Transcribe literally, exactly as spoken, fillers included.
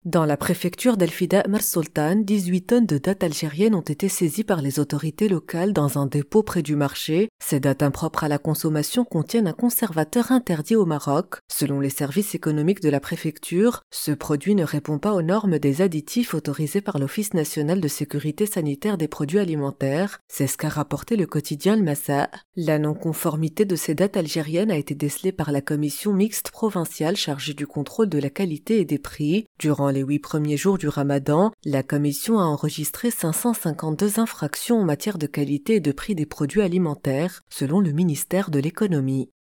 Dans la préfecture d'El-Fida Mar Sultan, dix-huit tonnes de dattes algériennes ont été saisies par les autorités locales dans un dépôt près du marché. Ces dattes impropres à la consommation contiennent un conservateur interdit au Maroc. Selon les services économiques de la préfecture, ce produit ne répond pas aux normes des additifs autorisés par l'Office national de sécurité sanitaire des produits alimentaires. C'est ce qu'a rapporté le quotidien Le Massa. La non-conformité de ces dattes algériennes a été décelée par la commission mixte provinciale chargée du contrôle de la qualité et des prix. Durant les huit premiers jours du Ramadan, la commission a enregistré cinq cent cinquante-deux infractions en matière de qualité et de prix des produits alimentaires, selon le ministère de l'économie.